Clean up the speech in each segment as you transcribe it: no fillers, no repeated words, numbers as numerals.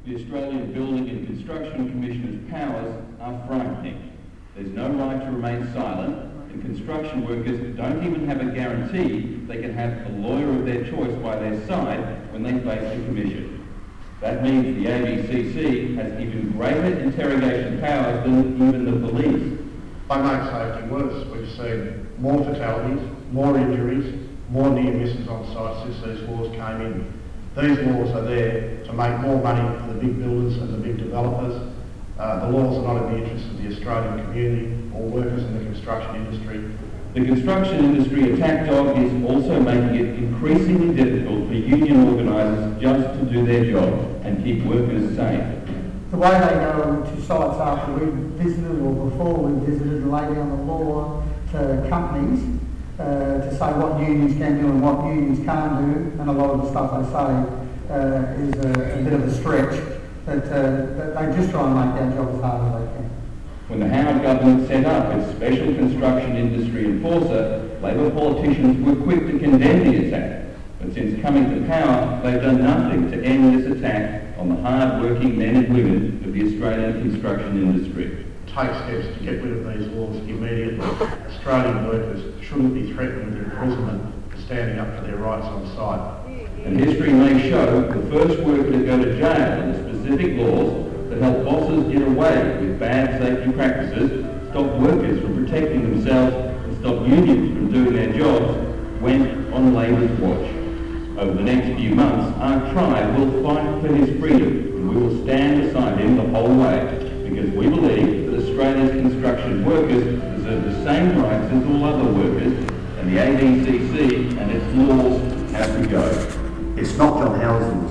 The Australian Building and Construction Commissioner's powers are frightening. There's no right to remain silent, and construction workers don't even have a guarantee they can have a lawyer of their choice by their side when they face the Commission. That means the ABCC has even greater interrogation powers than even the police. They make safety worse. We've seen more fatalities, more injuries, more near misses on site since these laws came in. These laws are there to make more money for the big builders and the big developers. The laws are not in the interest of the Australian community or workers in the construction industry. The construction industry attack dog is also making it increasingly difficult for union organisers just to do their job and keep workers safe. The way they go to sites after we've visited or before we've visited and lay down the law to companies to say what unions can do and what unions can't do, and a lot of the stuff they say is a bit of a stretch, but they just try and make our job as hard as they can. When the Howard government set up its Special Construction Industry Enforcer, Labor politicians were quick to condemn the attack. But since coming to power, they've done nothing to end this attack on the hard-working men and women of the Australian construction industry. Take steps to get rid of these laws immediately. Australian workers shouldn't be threatened with imprisonment for standing up for their rights on site. And history may show the first worker to go to jail under specific laws that help bosses get away with bad safety practices, stop workers from protecting themselves, and stop unions from doing their jobs went on Labor's watch. Over the next few months, our tribe will fight for his freedom, and we will stand beside him the whole way, because we believe that Australia's construction workers deserve the same rights as all other workers, and the ABCC and its laws have to go. It's not John Howard's laws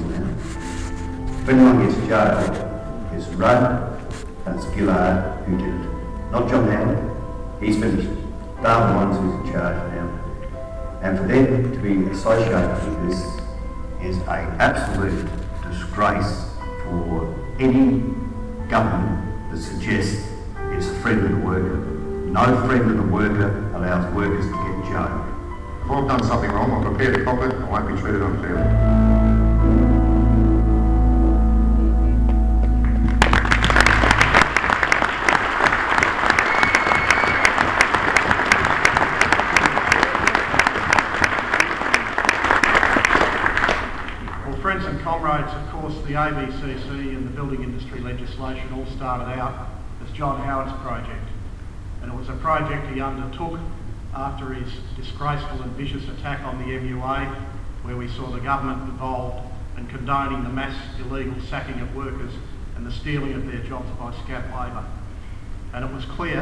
now. If anyone gets jailed, it's Rudd and it's Gillard who did it. Not John Howard. He's finished. They're the ones who's in charge now. And for them to be associated with this is an absolute disgrace for any government that suggests it's a friend of the worker. No friend of the worker allows workers to get jailed. If I've done something wrong, I'm prepared to cop it. I won't be treated unfairly. Friends and comrades, of course, the ABCC and the building industry legislation all started out as John Howard's project. And it was a project he undertook after his disgraceful and vicious attack on the MUA, where we saw the government involved in condoning the mass illegal sacking of workers and the stealing of their jobs by scab labour. And it was clear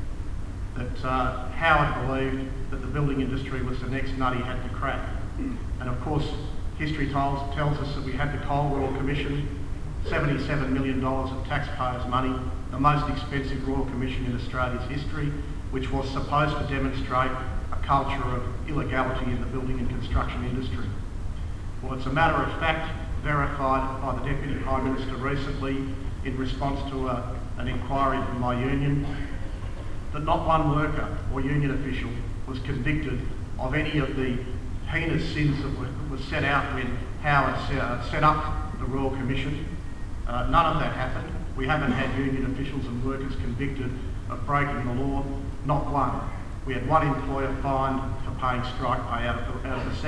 that Howard believed that the building industry was the next nut he had to crack. And of course, history tells us that we had the Coal Royal Commission, $77 million of taxpayers' money, the most expensive Royal Commission in Australia's history, which was supposed to demonstrate a culture of illegality in the building and construction industry. Well, it's a matter of fact, verified by the Deputy Prime Minister recently in response to an inquiry from my union, that not one worker or union official was convicted of any of the heinous sins that was set out when Howard set up the Royal Commission. None of that happened. We haven't had union officials and workers convicted of breaking the law, not one. We had one employer fined for paying strike pay out of the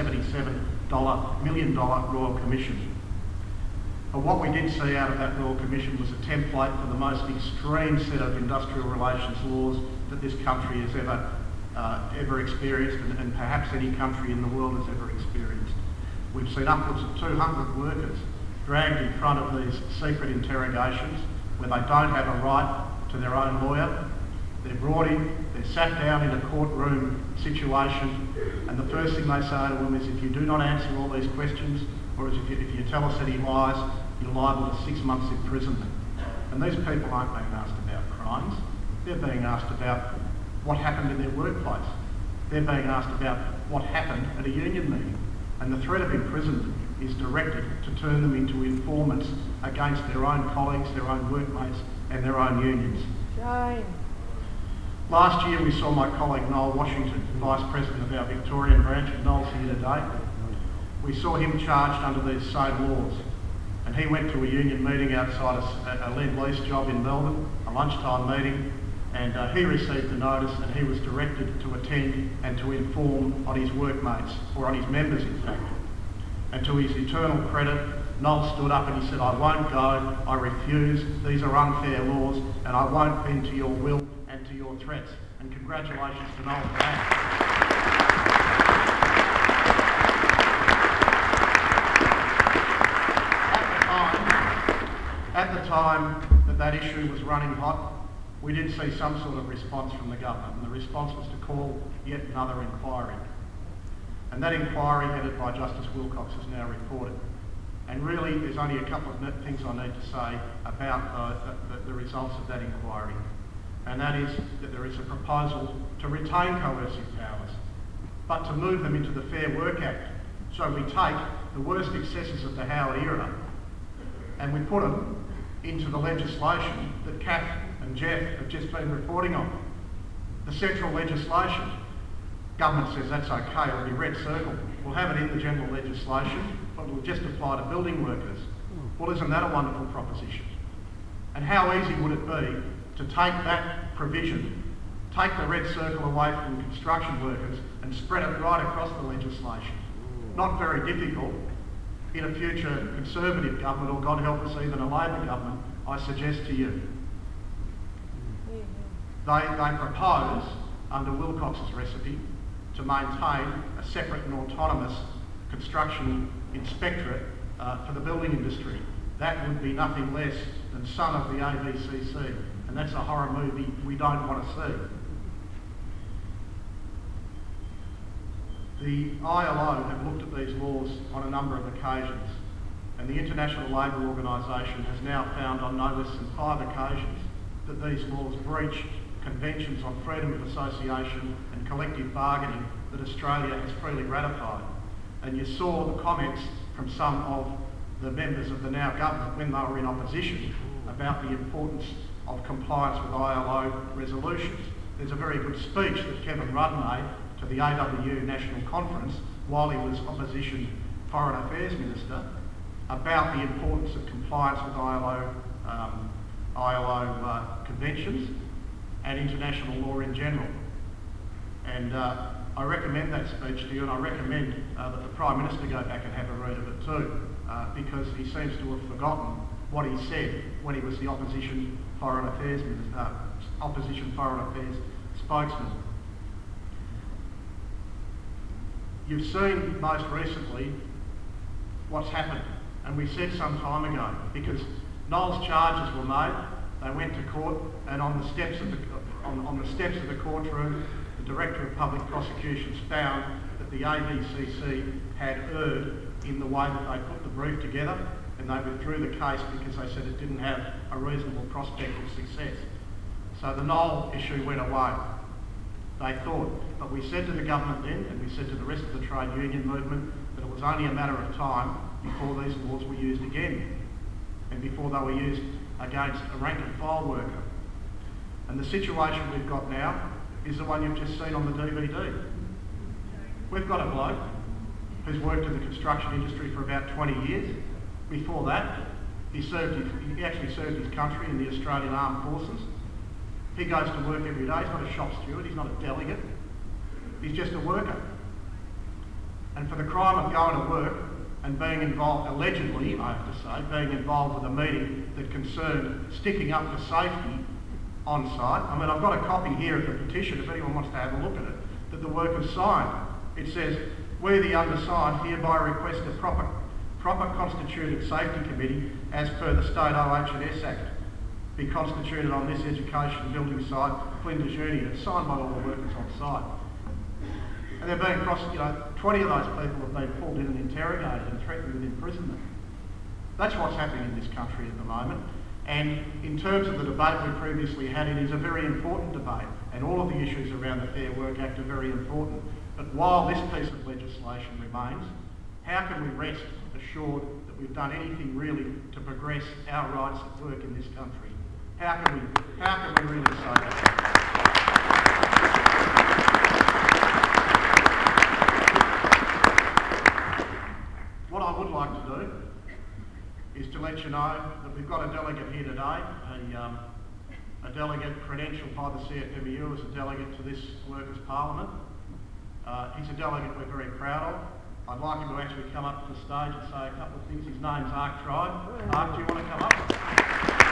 $77 million Royal Commission. But what we did see out of that Royal Commission was a template for the most extreme set of industrial relations laws that this country has ever experienced, and perhaps any country in the world has ever experienced. We've seen upwards of 200 workers dragged in front of these secret interrogations where they don't have a right to their own lawyer. They're brought in, they're sat down in a courtroom situation, and the first thing they say to them is, if you do not answer all these questions, or if you tell us that he lies, you're liable to 6 months imprisonment. And these people aren't being asked about crimes. They're being asked about what happened in their workplace. They're being asked about what happened at a union meeting. And the threat of imprisonment is directed to turn them into informants against their own colleagues, their own workmates and their own unions. Shame. Last year we saw my colleague Noel Washington, Vice President of our Victorian branch, and Noel's here today. We saw him charged under these same laws. and he went to a union meeting outside a Lend-Lease job in Melbourne, a lunchtime meeting, and he received a notice and he was directed to attend and to inform on his workmates, or on his members in fact. And to his eternal credit, Noel stood up and he said, "I won't go, I refuse, these are unfair laws, and I won't bend to your will and to your threats." And congratulations to Noel for that. At the time that issue was running hot, we did see some sort of response from the government, and the response was to call yet another inquiry. And that inquiry, headed by Justice Wilcox, is now reported. And really, there's only a couple of things I need to say about the results of that inquiry. And that is that there is a proposal to retain coercive powers, but to move them into the Fair Work Act. So we take the worst excesses of the Howard era and we put them into the legislation that Kath and Jeff have just been reporting on. The central legislation, government says that's okay, it'll be red circle. We'll have it in the general legislation, but it'll just apply to building workers. Well, isn't that a wonderful proposition? And how easy would it be to take that provision, take the red circle away from construction workers and spread it right across the legislation? Not very difficult. In a future Conservative government, or God help us, even a Labor government, I suggest to you. They propose, under Wilcox's recipe, to maintain a separate and autonomous construction inspectorate for the building industry. That would be nothing less than son of the ABCC, and that's a horror movie we don't want to see. The ILO have looked at these laws on a number of occasions, and the International Labour Organisation has now found on no less than 5 occasions that these laws breach conventions on freedom of association and collective bargaining that Australia has freely ratified. And you saw the comments from some of the members of the now government when they were in opposition about the importance of compliance with ILO resolutions. There's a very good speech that Kevin Rudd made to the AWU National Conference while he was Opposition Foreign Affairs Minister about the importance of compliance with ILO conventions and international law in general. And I recommend that speech to you, and I recommend that the Prime Minister go back and have a read of it too, because he seems to have forgotten what he said when he was the Opposition Foreign Affairs spokesman. You've seen most recently what's happened, and we said some time ago, because Noel's charges were made, they went to court, and on the steps of the courtroom, the Director of Public Prosecutions found that the ABCC had erred in the way that they put the brief together, and they withdrew the case because they said it didn't have a reasonable prospect of success. So the Noel issue went away, they thought. But we said to the government then, and we said to the rest of the trade union movement, that it was only a matter of time before these laws were used again, and before they were used against a rank and file worker. And the situation we've got now is the one you've just seen on the DVD. We've got a bloke who's worked in the construction industry for about 20 years. Before that, he actually served his country in the Australian Armed Forces. He goes to work every day. He's not a shop steward, he's not a delegate. He's just a worker. And for the crime of going to work and being involved, allegedly, I have to say, being involved with a meeting that concerned sticking up for safety on site. I mean, I've got a copy here of the petition, if anyone wants to have a look at it, that the workers signed. It says, "We, the undersigned, hereby request a proper constituted safety committee as per the State OH&S Act be constituted on this education building site, Flinders Uni." It's signed by all the workers on site. And they're being 20 of those people have been pulled in and interrogated and threatened with imprisonment. That's what's happening in this country at the moment. And in terms of the debate we previously had, it is a very important debate, and all of the issues around the Fair Work Act are very important. But while this piece of legislation remains, how can we rest assured that we've done anything really to progress our rights at work in this country? How can we really say that? What I would like to do is to let you know that we've got a delegate here today, a delegate credentialed by the CFMEU as a delegate to this Workers' Parliament. He's a delegate we're very proud of. I'd like him to actually come up to the stage and say a couple of things. His name's Ark Tribe. Ark, do you want to come up?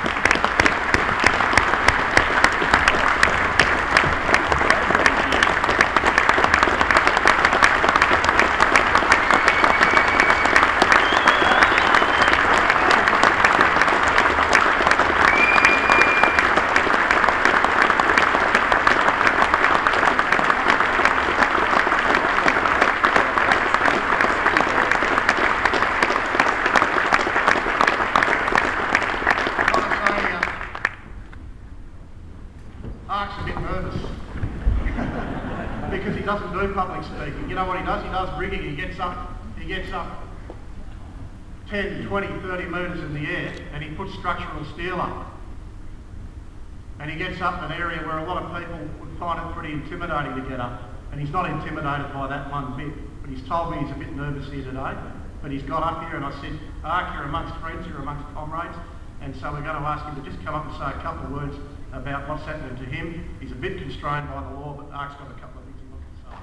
Ark's a bit nervous because he doesn't do public speaking. You know what he does? He does rigging. He gets up 10, 20, 30 metres in the air and he puts structural steel up. And he gets up in an area where a lot of people would find it pretty intimidating to get up. And he's not intimidated by that one bit. But he's told me he's a bit nervous here today. But he's got up here and I said, Ark, you're amongst friends, you're amongst comrades. And so we're going to ask him to just come up and say a couple of words about what's happening to him. He's a bit constrained by the law, but Ark's got a couple of things he wants to say.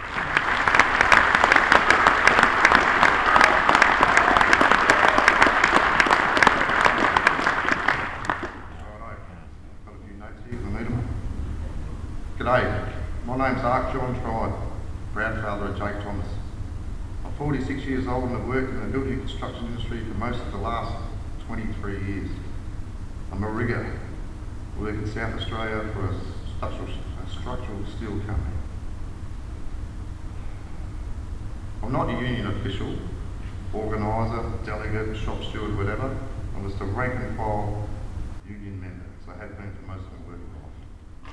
Righto, got a few notes here if I need them. G'day, my name's Ark John Tribe, grandfather of Jake Thomas. I'm 46 years old and I've worked in the building and construction industry for most of the last 23 years. I'm a rigger. I work in South Australia for a structural steel company. I'm not a union official, organiser, delegate, shop steward, whatever. I'm just a rank and file union member, so I have been for most of my working life.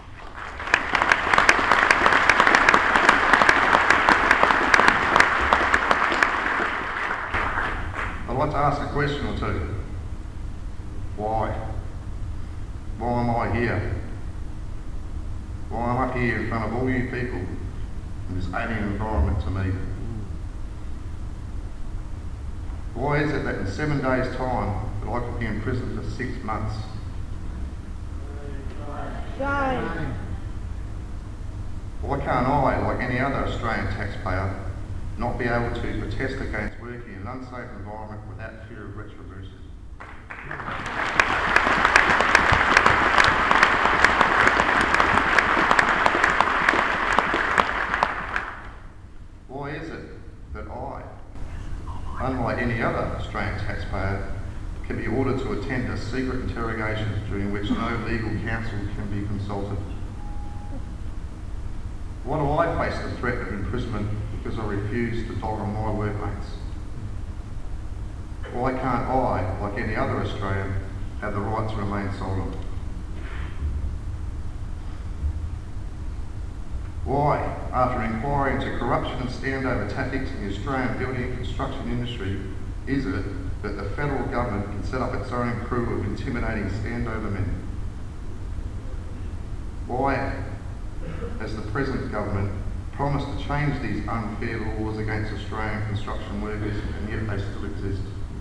I'd like to ask a question or two. Why? Why am I here? Why am I up here in front of all you people in this alien environment to me? Why is it that in 7 days' time that I could be in prison for 6 months? Shame. Why can't I, like any other Australian taxpayer, not be able to protest against working in an unsafe environment without fear of retribution? Why is it that I, unlike any other Australian taxpayer, can be ordered to attend a secret interrogation during which no legal counsel can be consulted? Why do I face the threat of imprisonment because I refuse to dog on my workmates? Why can't I, like any other Australian, have the right to remain silent? Why, after inquiry into corruption and standover tactics in the Australian building and construction industry, is it that the federal government can set up its own crew of intimidating standover men? Why has the present government promised to change these unfair laws against Australian construction workers and yet they still exist?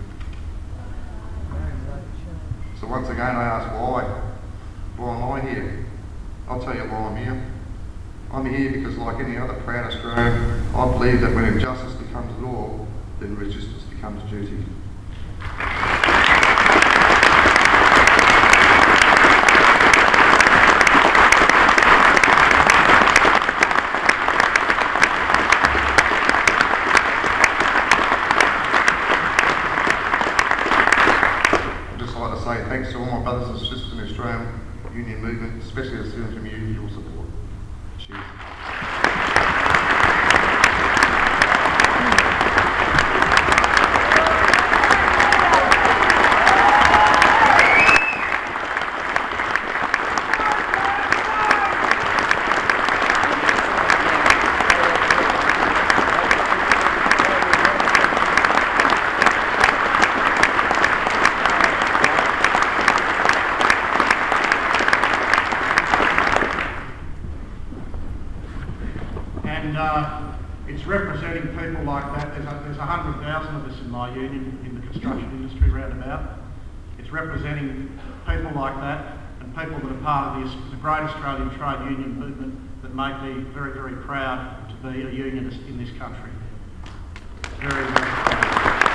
So once again I ask why? Why am I here? I'll tell you why I'm here. I'm here because, like any other proud Australian, I believe that when injustice becomes law, then resistance becomes duty. I'd just like to say thanks to all my brothers and sisters in the Australian Union movement, especially the students from your support. Cheers. And it's representing people like that. There's 100,000 of us in my union in the construction industry roundabout. It's representing people like that and people that are part of the great Australian trade union movement that make me very, very proud to be a unionist in this country. Very, very proud.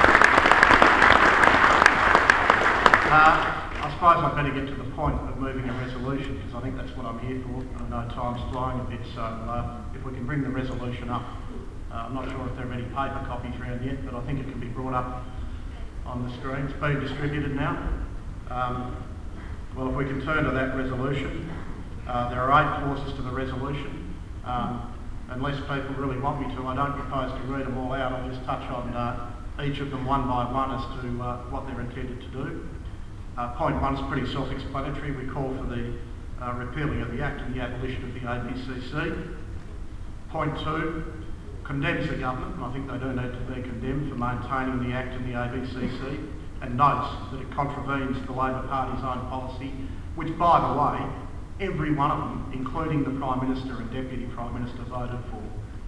I suppose I'd better get to the point of moving a resolution because I think that's what I'm here for. I know time's flying a bit, so if we can bring the resolution up. I'm not sure if there are any paper copies around yet, but I think it can be brought up on the screen. It's being distributed now. Well, if we can turn to that resolution, there are 8 clauses to the resolution. Unless people really want me to, I don't propose to read them all out. I'll just touch on each of them one by one as to what they're intended to do. Point 1 is pretty self-explanatory. We call for the repealing of the Act and the abolition of the ABCC. Point 2 condemns the government, and I think they do need to be condemned for maintaining the Act and the ABCC, and notes that it contravenes the Labor Party's own policy, which, by the way, every one of them, including the Prime Minister and Deputy Prime Minister, voted for.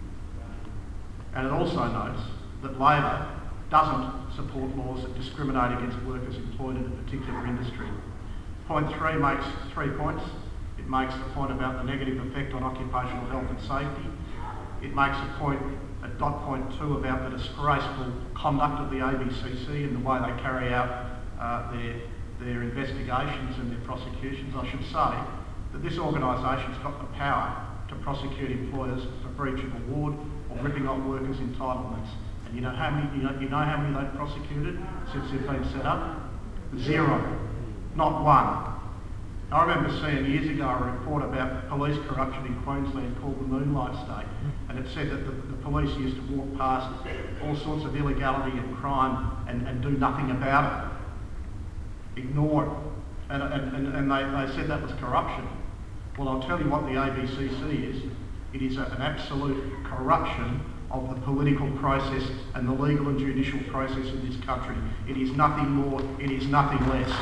And it also notes that Labor doesn't support laws that discriminate against workers employed in a particular industry. Point 3 makes 3 points. It makes the point about the negative effect on occupational health and safety. It makes a point at dot point 2 about the disgraceful conduct of the ABCC and the way they carry out their investigations and their prosecutions. I should say that this organisation's got the power to prosecute employers for breach of award or ripping off workers' entitlements. And you know how many they've prosecuted since they've been set up? 0, not 1. I remember seeing years ago a report about police corruption in Queensland called the Moonlight State, and it said that the police used to walk past all sorts of illegality and crime and do nothing about it, ignore it, and they said that was corruption. Well, I'll tell you what the ABCC is. It is an absolute corruption of the political process and the legal and judicial process in this country. It is nothing more, it is nothing less.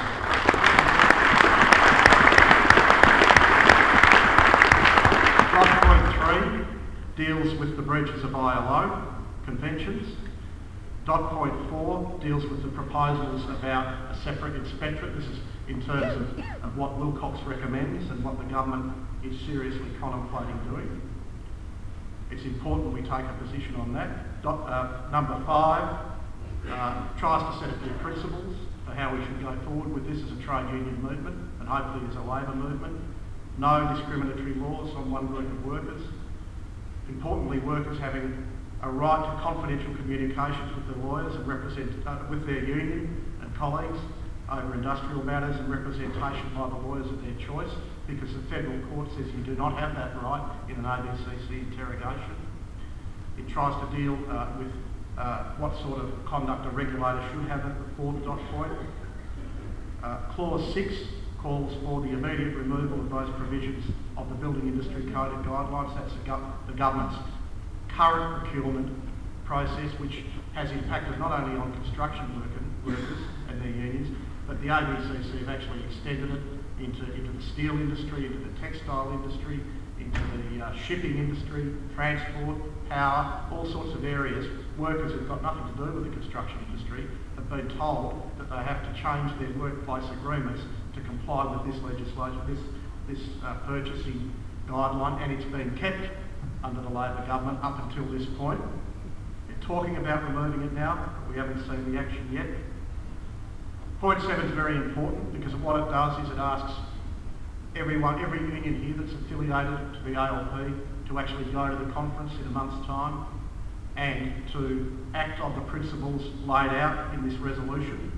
Point 3 deals with the breaches of ILO conventions. Dot point 4 deals with the proposals about a separate inspectorate. This is in terms of what Wilcox recommends and what the government is seriously contemplating doing. It's important we take a position on that. Number 5 tries to set a few principles for how we should go forward with this as a trade union movement and hopefully as a labour movement. No discriminatory laws on one group of workers. Importantly, workers having a right to confidential communications with their lawyers and with their union and colleagues over industrial matters and representation by the lawyers of their choice, because the federal court says you do not have that right in an ABCC interrogation. It tries to deal with what sort of conduct a regulator should have at the 4th dot point. Clause 6 calls for the immediate removal of those provisions of the Building Industry Code and Guidelines. That's the government's current procurement process, which has impacted not only on construction workers and their unions, but the ABCC have actually extended it into the steel industry, into the textile industry, into the shipping industry, transport, power, all sorts of areas. Workers who've got nothing to do with the construction industry have been told that they have to change their workplace agreements to comply with this legislation, this purchasing guideline, and it's been kept under the Labor government up until this point. They're talking about removing it now, but we haven't seen the action yet. Point 7 is very important because what it does is it asks every union here that's affiliated to the ALP to actually go to the conference in a month's time and to act on the principles laid out in this resolution.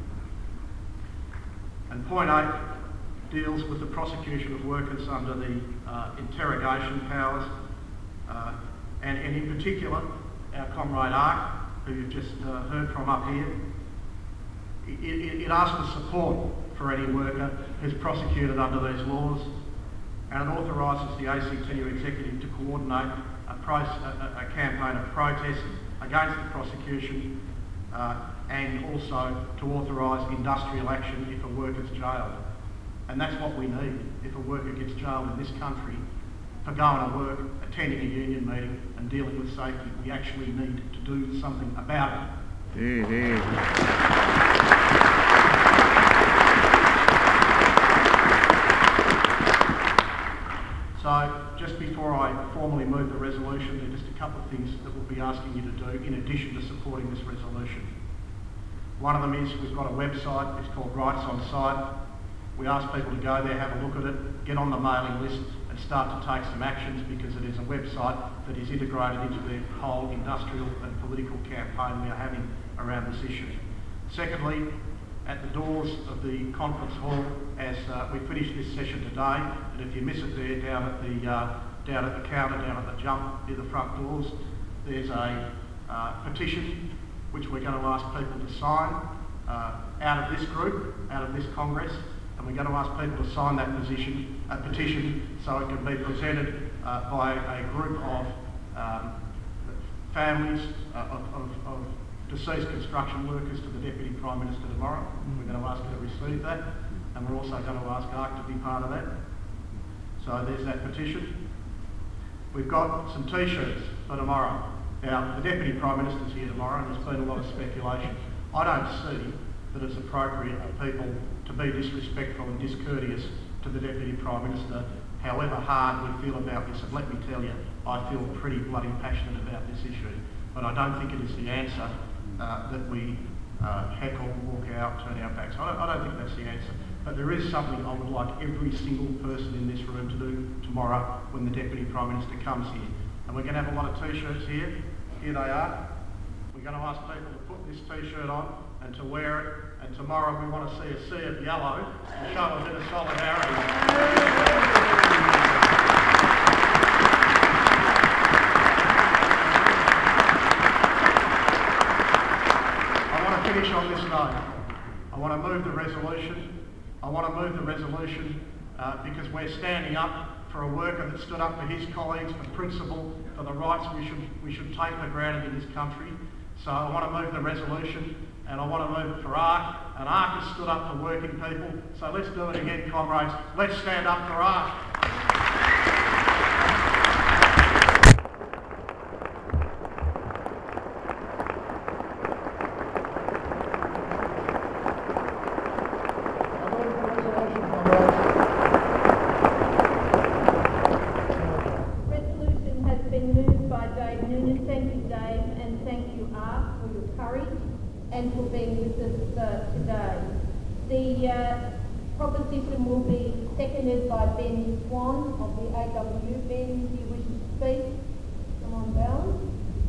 And point 8 deals with the prosecution of workers under the interrogation powers, and in particular, our comrade Ark, who you've just heard from up here, it asks for support for any worker who's prosecuted under these laws, and it authorises the ACTU executive to coordinate a campaign of protest against the prosecution and also to authorise industrial action if a worker's jailed. And that's what we need if a worker gets jailed in this country for going to work, attending a union meeting and dealing with safety. We actually need to do something about it. move the resolution, there are just a couple of things that we'll be asking you to do in addition to supporting this resolution. One of them is we've got a website, it's called Rights on Site. We ask people to go there, have a look at it, get on the mailing list and start to take some actions, because it is a website that is integrated into the whole industrial and political campaign we are having around this issue. Secondly, at the doors of the conference hall, as we finish this session today, and if you miss it there, down at the counter, down at the jump near the front doors, there's a petition which we're going to ask people to sign out of this group, out of this Congress, and we're going to ask people to sign that petition so it can be presented by a group of families of deceased construction workers to the Deputy Prime Minister tomorrow. We're going to ask her to receive that, and we're also going to ask ARC to be part of that. So there's that petition. We've got some T-shirts for tomorrow. Now, the Deputy Prime Minister's here tomorrow, and there's been a lot of speculation. I don't see that it's appropriate for people to be disrespectful and discourteous to the Deputy Prime Minister, however hard we feel about this. And let me tell you, I feel pretty bloody passionate about this issue. But I don't think it is the answer that we heckle, walk out, turn our backs. I don't think that's the answer. But there is something I would like every single person in this room to do tomorrow when the Deputy Prime Minister comes here. And we're going to have a lot of T-shirts here. Here they are. We're going to ask people to put this T-shirt on and to wear it. And tomorrow we want to see a sea of yellow to show a bit of solidarity. Finish on this note. I want to move the resolution. Because we're standing up for a worker that stood up for his colleagues, for principle, for the rights we should take for granted in this country. So I want to move the resolution, and I want to move it for ARC, and ARC has stood up for working people. So let's do it again, comrades. Let's stand up for ARC. And for being with us today. The proposition will be seconded by Ben Swan of the AWU. Ben, do you wish to speak? Come on down.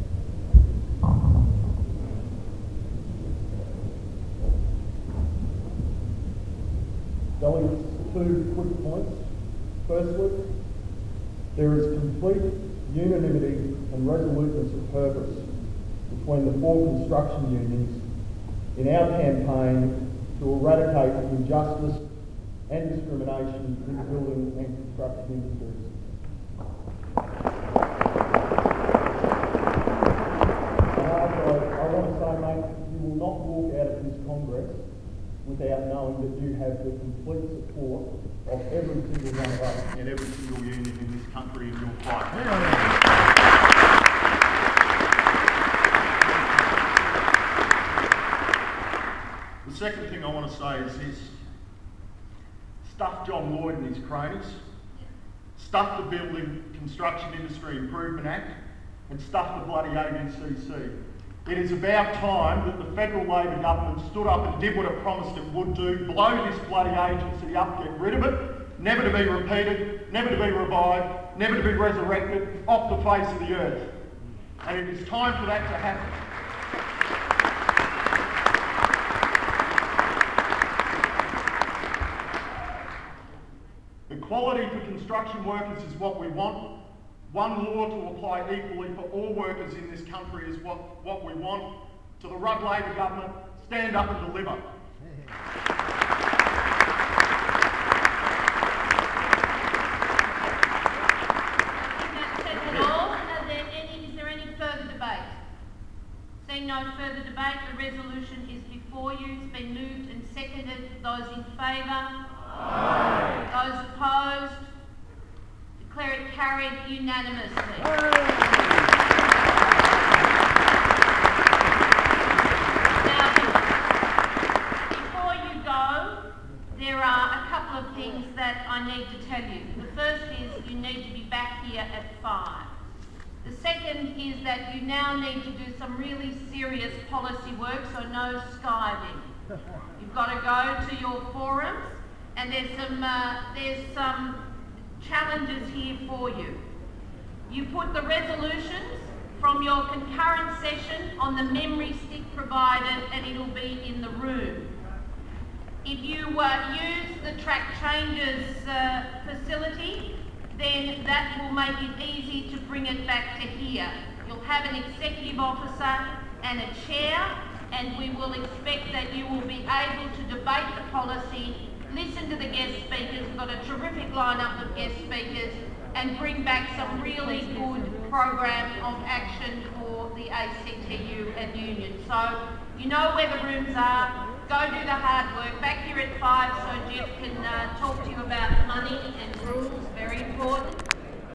Going two quick points. Firstly, there is complete unanimity and resoluteness of purpose between the four construction unions in our campaign to eradicate injustice and discrimination in the building and construction industries. I want to say, mate, you will not walk out of this Congress without knowing that you have the complete support of every single one of us and every single union in this country in your fight. The second thing I want to say is this: stuff John Lloyd and his cronies, stuff the Building Construction Industry Improvement Act, and stuff the bloody ABCC. It is about time that the federal Labor government stood up and did what it promised it would do: blow this bloody agency up, get rid of it, never to be repeated, never to be revived, never to be resurrected off the face of the earth. And it is time for that to happen. Equality for construction workers is what we want. One law to apply equally for all workers in this country is what we want. To the Rudd Labor government, stand up and deliver. Is there any further debate? Seeing no further debate, the resolution is before you. It's been moved and seconded. Those in favour? Aye. Those opposed? Declare it carried unanimously. Now, before you go, there are a couple of things that I need to tell you. The first is you need to be back here at 5. The second is that you now need to do some really serious policy work, so no skiving. You've got to go to your forums, and there's some challenges here for you. You put the resolutions from your concurrent session on the memory stick provided, and it'll be in the room. If you use the track changes facility, then that will make it easy to bring it back to here. You'll have an executive officer and a chair, and we will expect that you will be able to debate the policy, listen to the guest speakers, we've got a terrific lineup of guest speakers, and bring back some really good program of action for the ACTU and union. So you know where the rooms are, go do the hard work. Back here at 5 so Jeff can talk to you about money and